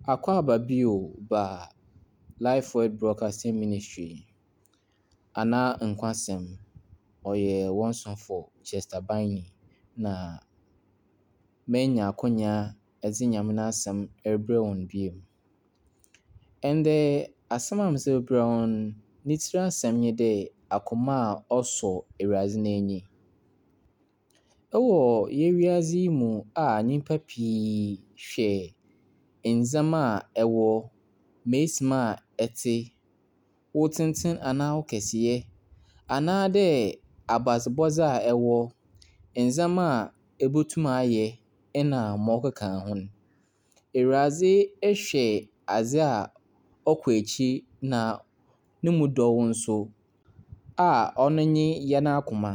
Akwaaba bio ba Life Word Broadcasting Ministry anaa Nkwasɛm. Ɔyɛ wɔn somfo Chester Bynum na manya akwannya de Nyame no asɛm rebrɛ wɔn bio. Ɛndɛ asɛm a mɛsan abrɛ wɔn ne tiri asɛm nye dɛ akoma a ɔsɔ Awurade n'ani. Ɛwɔ yɛn wiase yi mu a nnipa pii hwɛ ndzɛmba a ɛwɔ, maesim a ɛte, wo tenten anaa wo kɛseɛ, anaa dɛ abasobɔdze a ɛwɔ, ndzɛmba a ɛbotum ayɛ na ma ɔkeka ho no. Awurade hwɛ adze a ɔkɔ ekyir na ne mu dɔ wo nso a ɔno nye yɛn akoma.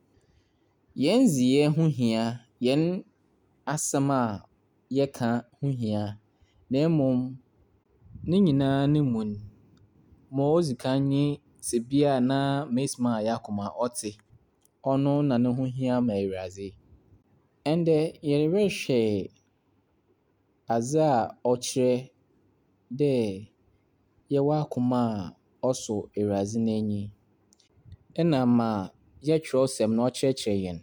Yɛn ndzeyɛɛ ho hia, yɛn asɛm a yɛka ho hia, na mmom ne nyinaa no mu no, ma odzi kan nye tsebea na maesim a yɛn akoma ɔtse. Ɔno na ne ho hia ma Awurade. Ɛndɛ yɛrehwɛ adze a ɔkyerɛ dɛ yɛwɔ akoma a ɔsɔ Awurade n'ani, ɛna ma yɛn Kyerɛwsɛm no ɔkyerɛkyerɛ hɛn.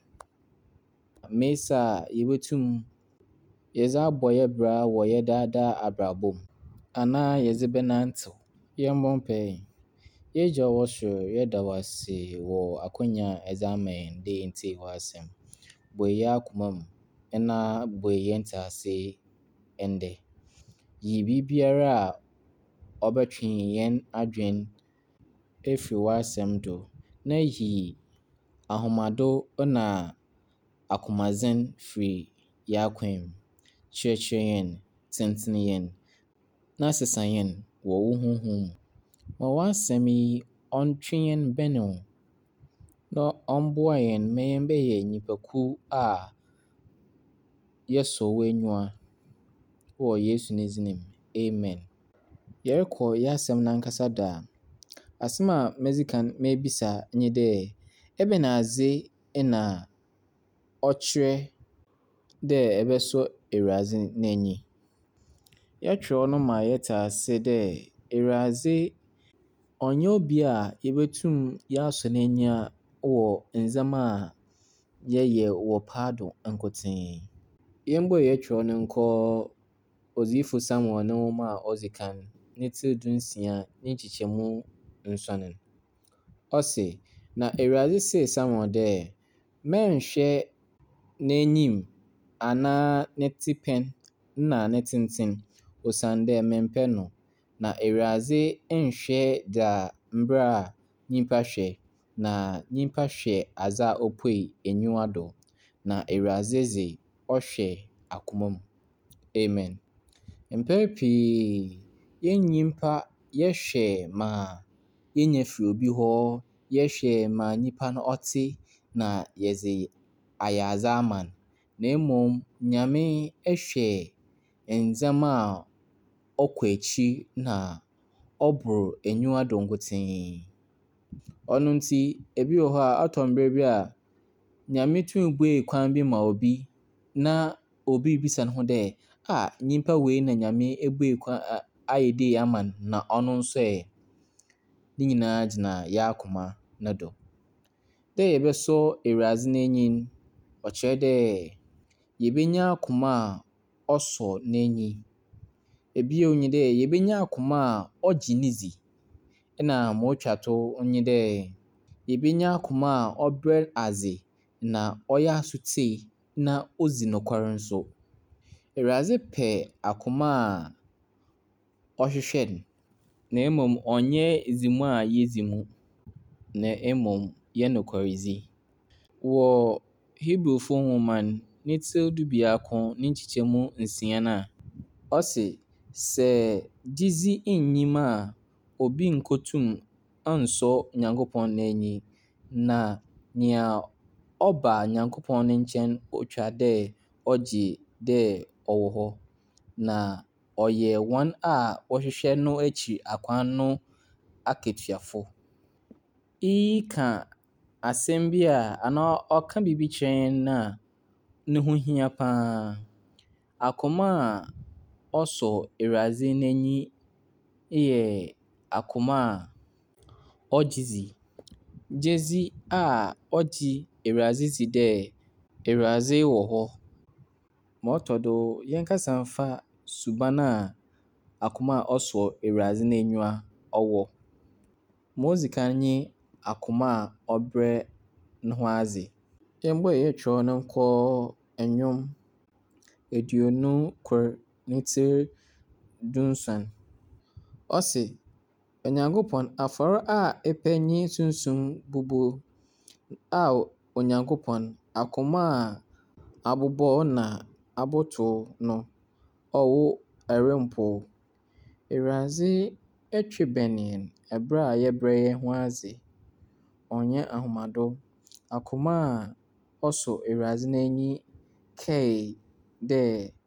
Mmeisa a yɛbotum yɛdze abɔ hɛn bra wɔ hɛn daa daa abrabɔ mu, anaa yɛdze bɛnantsew. Yɛmbɔ mpae. Yɛn Agya a ɔwɔ soro, yɛda wo ase wɔ akwannya a ɛdze ama hɛn dɛ yɛntsie w'asɛm. Bue hɛn akoma mu na bue hɛn ntsese ndɛ. Yi biribiara a ɔbɛtwe hɛn adwen efiri w'asɛm do, na yi ahomado na akomadzen firi hɛn akwan mu. Kyerɛkyerɛ hɛn, tenten hɛn, na sesa hɛn wɔ wo honhom mu. Ma w'asɛm yi ɔntwe hɛn bɛn wo, na ɔmboa hɛn ma yɛmbɛyɛ nyimpakuw a yɛsɔ wo enyiwa wɔ Yesu ne dzin mu. Amen. Yɛrokɔ yɛn asɛm no ankasa do a, asɛm a medzi kan mebisa nye dɛ, ebɛn adze na ɔkyerɛ dɛ ɛbɛsɔ Awurade n'enyi? Yɛkyerɛw no ma yɛtse ase dɛ Awurade ɔnnyɛ obi a yebotum yɛasɔ n'enyi wɔ ndzɛmba a yɛyɛ wɔ paado nkotsee. Yɛmbue yɛkyerɛw no nkɔ Odiyifo Samuel ne nwoma a odzi kan, ne tsir dunsia ne nkyekyɛmu nson no. Ɔse, na Awurade see Samuel dɛ, mɛnnhwɛ n'enyim anaa ne tsepɛn na ne tsentsen, osiandɛ memmpɛ no. Na Awurade nnhwɛ dza mber a nyimpa hwɛ, na nyimpa hwɛ adze a opuei enyiwa do. Na Awurade dze, ɔhwɛ akoma mu. Amen. Mpɛn pii hɛn nyimpa yɛhwɛ ma yenya fi obi hɔ, yɛhwɛ ma nyimpa no ɔtse na yɛdze ayɛ adze ama no. Na mbom Nyame hwɛ ndzɛmba a ɔkɔ ekyir na ɔbor enyiwa do nkotsee. Ɔno ntsi ebi wɔ hɔ a ɔtɔ mber bi a Nyame tum bue kwan bi ma obi na obi bisa no ho dɛ, nyimpa wei na Nyame ebue kwan ayɛ dei ama no na ɔno so ɛ? Ne nyinaa gyina yɛn akoma no do. Dɛ yɛbɛsɔ Awurade n'enyi no, ɔkyerɛ dɛ yebenya akoma a ɔsɔ n'enyi. Bio nye dɛ yebenya akoma a ɔgye ne dzi. Na ma otwa to nye dɛ yebenya akoma a ɔbrɛ adze na ɔyɛ asotsee na odzi nokwar nso. Awurade pɛ akoma a ɔhwehwɛ no, na mbom ɔnnyɛ dzi mu a yedzi mu, na mbom yɛ nokwaredzi. Wɔ Hebrewfo nwoma no, ne tsir dubiako ne nkyekyɛmu nsia no a, ɔse sɛ gyedzi nnyi mu a, obi nnkotum annsɔ Nyankopɔn n'enyi, na nea ɔba Nyankopɔn ne nkyɛn otwa dɛ ɔgye dɛ ɔwɔ hɔ, na ɔyɛ hɔn a wɔhwehwɛ no ekyir akwan no akatuafo. Iyi ka asɛm bi a anaa ɔka biribi kyerɛ hɛn a ne ho hia paa. Akoma a ɔsɔ Awurade n'ani yɛ akoma a ɔgye dzi. Gye dzi a ɔgye Awurade dzi dɛ Awurade wɔ hɔ. Ma ɔtɔ do, yɛnkasa mfa suban a akoma a ɔsɔ Awurade n'enyiwa ɔwɔ. Ma odzi kan nye akoma a ɔbrɛ ne ho ase. Yɛmbɔ a yɛtwerɛ no nkɔ nnwom 24 ne tiri dunson. Ɔse, Onyankopɔn, afɔre a epɛ nye sunsum bubu a Onyankopɔn, akoma a abobɔ na abotow no, ɔwo ɛrempo. Awurade twe bɛn yɛn ɛberɛ a yɛbrɛ yɛn ho ase. Ɔnnyɛ ahomaso. Akoma a ɔsɔ Awurade n'ani kae dɛ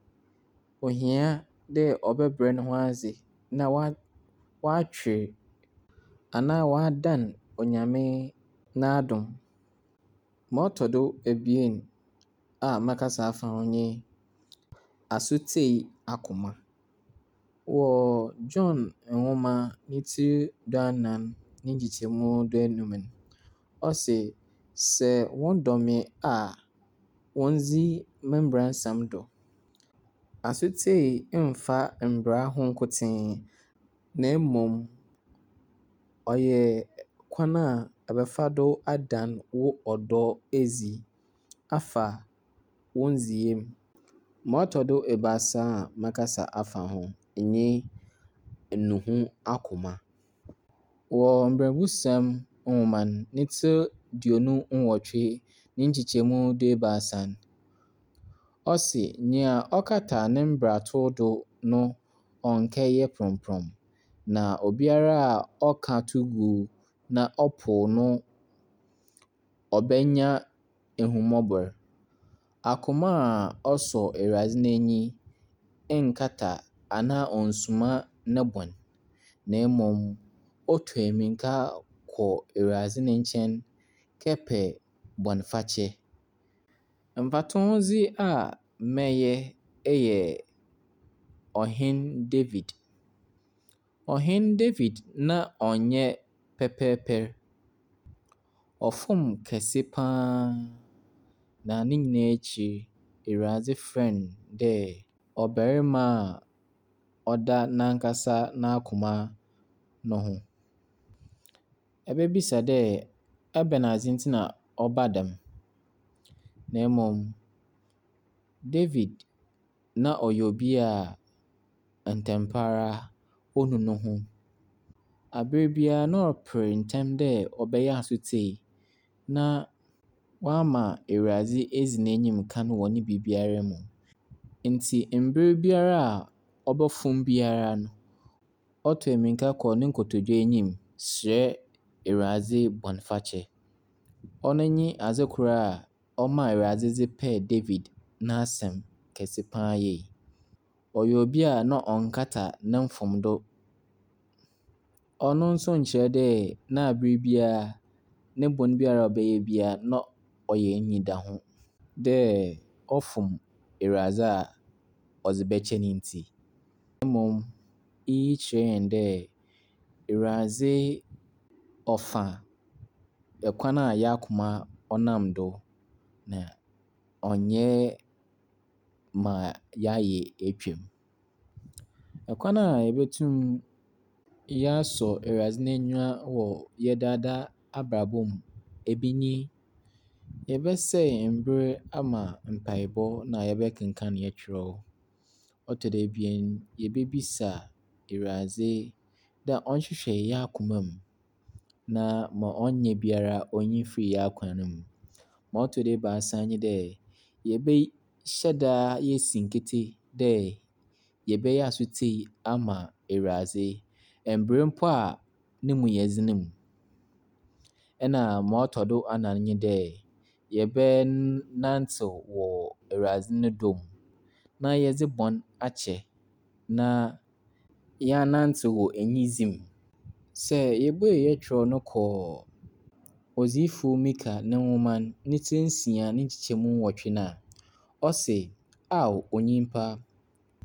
ohia dɛ ɔbɛbrɛ ne ho ase na watwe anaa wadan Onyame n'adom. Ma ɔtɔ do ebien a mɛkasa afa ho nye asotwe akoma. Wɔ John nwoma ne tiri duanan ne nkyekyɛmu duanum no, ɔse, sɛ wɔdɔ me a, wondzi me mbaransɛm do. Asotwe mfa mbara ho nkotee, na mmom ɔyɛ kwan a ɛbɛfa do adan wo ɔdɔ edzi afa wo ndzeyɛɛ mu. Ma ɔtɔ do ebiasa a mɛkasa afa ho nye nuhu akoma. Wɔ Mbɛnmusɛm nwoma no, ne tiri 28 ne nkyekyɛmu duebiasa no, ɔse, nea ɔkata ne mmaratow do no ɔnkɛyɛ prɔmprɔm, na obiara a ɔka to gu na ɔpo no ɔbɛnya ehummɔbɔ. Akoma a ɔsɔ Awurade n'ani nkata anaa ɔnsuma ne bɔn, na mmom otu emirika kɔ Awurade ne nkyɛn kɛpɛ bɔnfakyɛ. Mfatohodzi a mɛyɛ yɛ Ɔhene David. Ɔhene David na ɔnyɛ pɛpɛɛpɛr. Ɔfom kɛse paa, na ne nyinaa ekyir, Awurade frɛɛ no dɛ ɔbarima a ɔda n'ankasa n'akoma no ho. Ɛbɛbisa dɛ ɛbɛn adze ntsi na ɔbaa dɛm, na mmom David na ɔyɛ obi a ntɛm pa ara onu ne ho. Aber biara na ɔper ntɛm dɛ ɔbɛyɛ asotwe na wama Awurade edzi n'enyim kan wɔ ne biribiara mu. Ntsi mber biara a ɔbɛfom biara no, ɔto emirika kɔ ne nkotodwe enyim srɛ Awurade bɔnfakyɛ. Ɔno nye adze kor a ɔmaa Awurade dze pɛɛ David n'asɛm kɛse paa yie. Ɔyɛ obi a na ɔnnkata ne mfomdo. Ɔno nso nnkyerɛ dɛ na aber biara ne bɔn biara a ɔbɛyɛ biara na ɔyɛ enyida ho dɛ ɔfom Awurade a ɔdze bɛkyɛ ne ntsi. Na mmom iyi kyerɛ hɛn dɛ Awurade ɔfa kwan a hɛn akoma ɔnam do, na ɔnnyɛ ma yɛayɛ etwam. Kwan a yebetum yɛasɔ Awurade n'enyiwa wɔ hɛn daa abrabɔ mu, ebi nye, yɛbɛsɛɛ mber ama mpaebɔ na yɛbɛkenkan hɛn kyerɛw. Ɔtɔ do ebien, yebebisa Awurade dɛ ɔnhwehwɛ hɛn akoma mu, na ma ɔnnyɛ biara onnyi mfir hɛn akwan mu. Ma ɔtɔ do ebiasa nye dɛ, yɛbɛhyɛ daa yɛasi nketse dɛ yɛbɛyɛ asotwe ama Awurade mber mpo a no mu yɛ dzen mu. Ɛna ma ɔtɔ do anan nye dɛ, yɛbɛnantsew wɔ Awurade ne dɔ mu, na yɛdze bɔn akyɛ, na yɛanantsew wɔ enyidzi mu. Sɛ yebue yɛtwerɛw no kɔ Odiyifo Mika ne nwoma no, ne tiri 6 ne nkyekyɛmu 8 no a, ɔse, Ao onyimpa,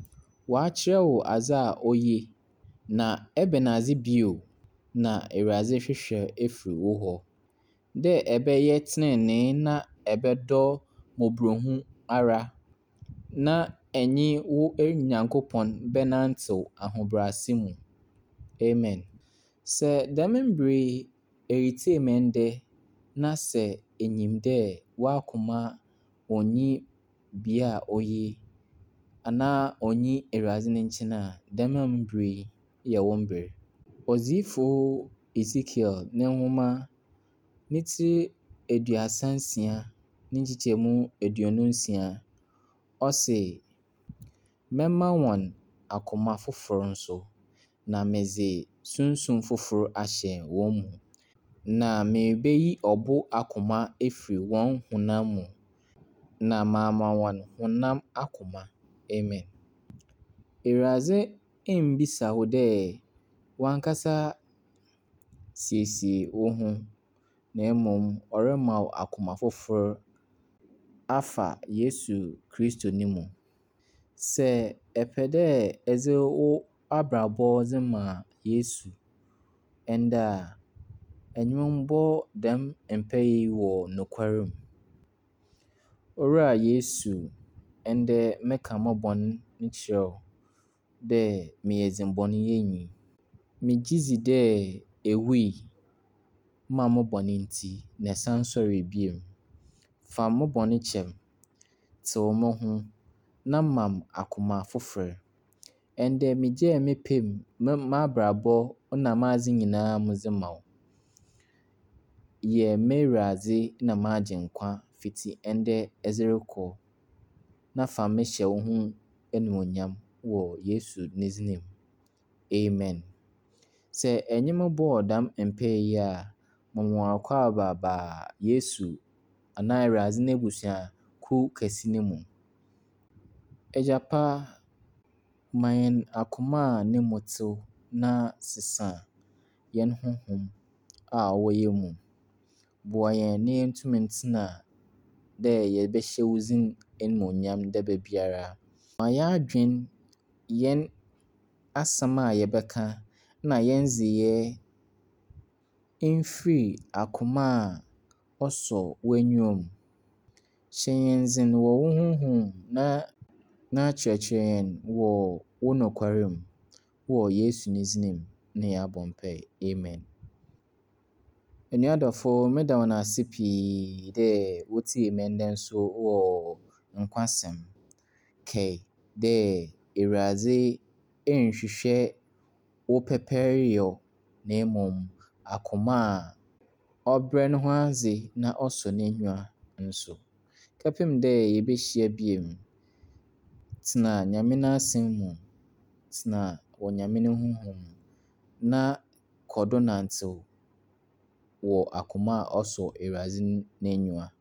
Wɔakyerɛ wo adze a oye, na ɛbɛn adze bio na Awurade hwehwɛ efiri wo hɔ, dɛ ɛbɛyɛ trenee na ɛbɛdɔ mmɔborɔhu ara, na ɛnye wo Nyankopɔn bɛnantew ahobrɛase mu. Amen. Sɛ dɛm mber yi eritsie me ndɛ na sɛ enyim dɛ w'akoma onnyi bea a oye anaa onnyi Awurade ne nkyɛn a, dɛm mber yi yɛ wo mber. Ɔdiyifo Esekiel ne nhoma ne tsir 36 ne nkyekyɛmu 26, ɔse, "Mɛma wɔn akoma fofor nso, na medze sunsum fofor ahyɛ wɔn mu, na merebeyi ɔbo akoma efiri wɔn honam mu, na mama wɔn honam akoma." Amen. Awurade mmbisa wo dɛ w'ankasa siesie wo ho, na mmom ɔrema wo akoma fofor afa Yesu Kristo no mu. Sɛ ɛpɛ dɛ ɛdze wo abrabɔ dze ma Yesu ndɛ a, enyimbɔ dɛm mpae yi wɔ nokwar mu. Owura Yesu, ndɛ meka mo bɔn kyerɛ wo dɛ meyɛ dzenbɔnyɛnyi. Megye dzi dɛ ewui maa mo bɔn ntsi na ɛsan sɔree bio. Fa mo bɔn kyɛ me, tsew mo ho, na ma me akoma fofor. Ndɛ megyaa me pɛ mu m'abrabɔ na m'adze nyinaa medze ma wo. Yɛ m'Ewurade na m'Agyenkwa fiti ndɛ dze rokɔ, na fa me hyɛ wo ho animuonyam wɔ Yesu ne dzin mu. Amen. Sɛ ɛnye me bɔɔ dɛm mpae yi a, mema wo akwaaba Yesu anaa Awurade n'ebusuakuw kɛse no mu. Agya pa, ma hɛn akoma a ne mu tew na sesa hɛn honhom a ɔwɔ hɛn mu. Boa hɛn na yentum ntsena dɛ yɛbɛhyɛ wo dzin animuonyam da biara. Ma hɛn adwen, hɛn asɛm a yɛbɛka na hɛn ndzeyɛɛ mfiri akoma a ɔsɔ w'enyiwa mu. Hyɛ hɛn dzen wɔ wo honhom mu na kyerɛkyerɛ hɛn wɔ wo nokwar mu. Wɔ Yesu ne dzin mu na yɛabɔ mpae. Amen. Enuadɔfo, meda hɔn ase pii dɛ wotsie me ndɛ nso wɔ nkwasɛm. Kae dɛ Awurade nnhwehwɛ wo pɛpɛɛreyɛ, na mmom akoma a ɔbrɛ no ho ase na ɔsɔ n'enyiwa nso. Kɛpem dɛ yebehyia bio no, tsena Nyame n'asɛm mu, tsena wɔ Nyame ne honhom mu, na kɔ do nantew wɔ akoma a ɔsɔ Awurade n'enyiwa.